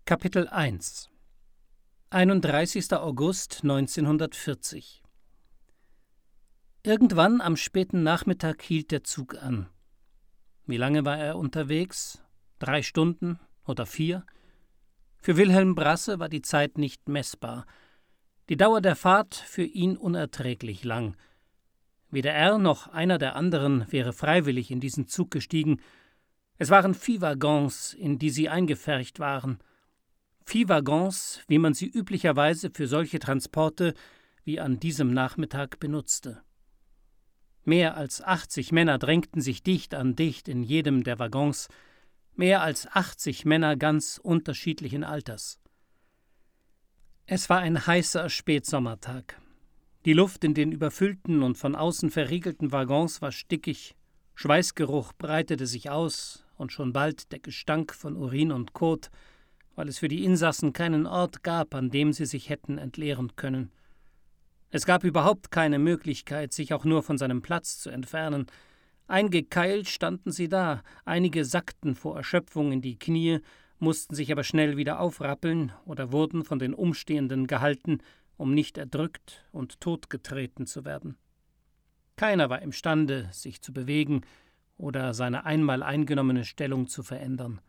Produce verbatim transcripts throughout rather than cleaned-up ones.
Kapitel eins einunddreißigster August neunzehnhundertvierzig. Irgendwann am späten Nachmittag hielt der Zug an. Wie lange war er unterwegs? Drei Stunden oder vier? Für Wilhelm Brasse war die Zeit nicht messbar. Die Dauer der Fahrt für ihn unerträglich lang. Weder er noch einer der anderen wäre freiwillig in diesen Zug gestiegen. Es waren Viehwaggons, in die sie eingepfercht waren. Viehwaggons, wie man sie üblicherweise für solche Transporte wie an diesem Nachmittag benutzte. Mehr als achtzig Männer drängten sich dicht an dicht in jedem der Waggons, mehr als achtzig Männer ganz unterschiedlichen Alters. Es war ein heißer Spätsommertag. Die Luft in den überfüllten und von außen verriegelten Waggons war stickig, Schweißgeruch breitete sich aus und schon bald der Gestank von Urin und Kot, weil es für die Insassen keinen Ort gab, an dem sie sich hätten entleeren können. Es gab überhaupt keine Möglichkeit, sich auch nur von seinem Platz zu entfernen. Eingekeilt standen sie da, einige sackten vor Erschöpfung in die Knie, mussten sich aber schnell wieder aufrappeln oder wurden von den Umstehenden gehalten, um nicht erdrückt und totgetreten zu werden. Keiner war imstande, sich zu bewegen oder seine einmal eingenommene Stellung zu verändern.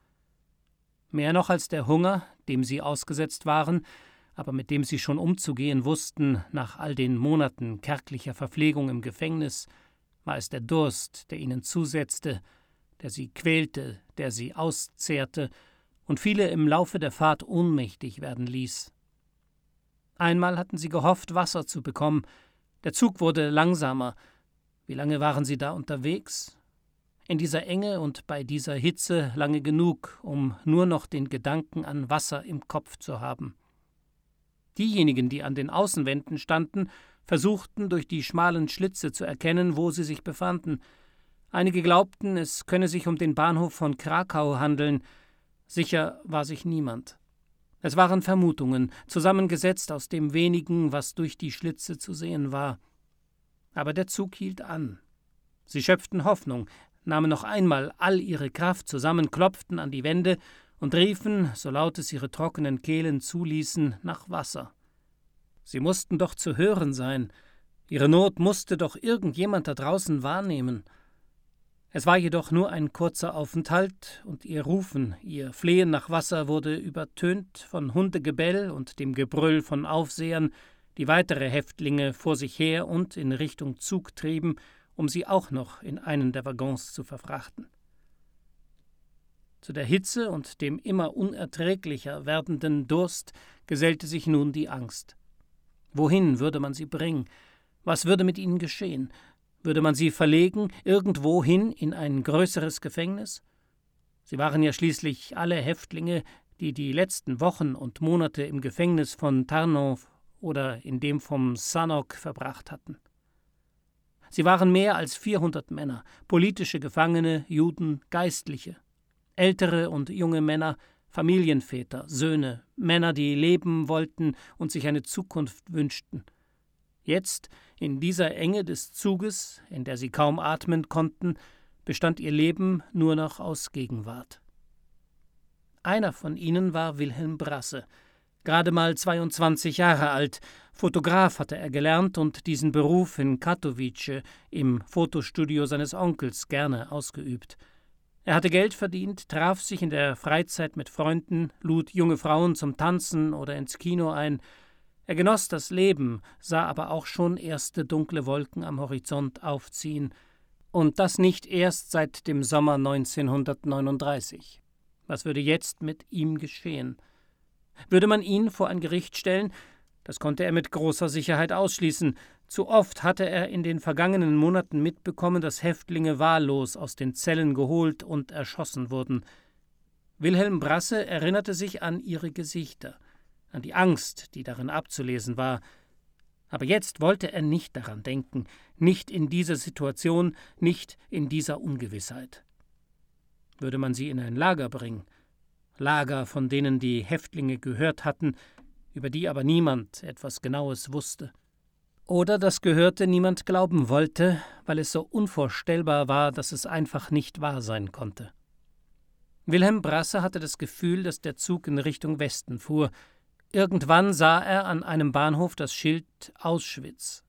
Mehr noch als der Hunger, dem sie ausgesetzt waren, aber mit dem sie schon umzugehen wussten, nach all den Monaten kärglicher Verpflegung im Gefängnis, war es der Durst, der ihnen zusetzte, der sie quälte, der sie auszehrte und viele im Laufe der Fahrt ohnmächtig werden ließ. Einmal hatten sie gehofft, Wasser zu bekommen. Der Zug wurde langsamer. Wie lange waren sie da unterwegs? In dieser Enge und bei dieser Hitze lange genug, um nur noch den Gedanken an Wasser im Kopf zu haben. Diejenigen, die an den Außenwänden standen, versuchten durch die schmalen Schlitze zu erkennen, wo sie sich befanden. Einige glaubten, es könne sich um den Bahnhof von Krakau handeln. Sicher war sich niemand. Es waren Vermutungen, zusammengesetzt aus dem wenigen, was durch die Schlitze zu sehen war. Aber der Zug hielt an. Sie schöpften Hoffnung, nahmen noch einmal all ihre Kraft zusammen, klopften an die Wände und riefen, so laut es ihre trockenen Kehlen zuließen, nach Wasser. Sie mussten doch zu hören sein. Ihre Not musste doch irgendjemand da draußen wahrnehmen. Es war jedoch nur ein kurzer Aufenthalt, und ihr Rufen, ihr Flehen nach Wasser wurde übertönt von Hundegebell und dem Gebrüll von Aufsehern, die weitere Häftlinge vor sich her und in Richtung Zug trieben, um sie auch noch in einen der Waggons zu verfrachten. Zu der Hitze und dem immer unerträglicher werdenden Durst gesellte sich nun die Angst. Wohin würde man sie bringen? Was würde mit ihnen geschehen? Würde man sie verlegen, irgendwohin in ein größeres Gefängnis? Sie waren ja schließlich alle Häftlinge, die die letzten Wochen und Monate im Gefängnis von Tarnow oder in dem vom Sanok verbracht hatten. Sie waren mehr als vierhundert Männer, politische Gefangene, Juden, Geistliche, ältere und junge Männer, Familienväter, Söhne, Männer, die leben wollten und sich eine Zukunft wünschten. Jetzt, in dieser Enge des Zuges, in der sie kaum atmen konnten, bestand ihr Leben nur noch aus Gegenwart. Einer von ihnen war Wilhelm Brasse, gerade mal zweiundzwanzig Jahre alt. Fotograf hatte er gelernt und diesen Beruf in Katowice im Fotostudio seines Onkels gerne ausgeübt. Er hatte Geld verdient, traf sich in der Freizeit mit Freunden, lud junge Frauen zum Tanzen oder ins Kino ein. Er genoss das Leben, sah aber auch schon erste dunkle Wolken am Horizont aufziehen. Und das nicht erst seit dem Sommer neunzehnhundertneununddreißig. Was würde jetzt mit ihm geschehen? Würde man ihn vor ein Gericht stellen? Das konnte er mit großer Sicherheit ausschließen. Zu oft hatte er in den vergangenen Monaten mitbekommen, dass Häftlinge wahllos aus den Zellen geholt und erschossen wurden. Wilhelm Brasse erinnerte sich an ihre Gesichter, an die Angst, die darin abzulesen war. Aber jetzt wollte er nicht daran denken, nicht in dieser Situation, nicht in dieser Ungewissheit. Würde man sie in ein Lager bringen? Lager, von denen die Häftlinge gehört hatten, über die aber niemand etwas Genaues wusste. Oder das Gehörte niemand glauben wollte, weil es so unvorstellbar war, dass es einfach nicht wahr sein konnte. Wilhelm Brasse hatte das Gefühl, dass der Zug in Richtung Westen fuhr. Irgendwann sah er an einem Bahnhof das Schild Auschwitz.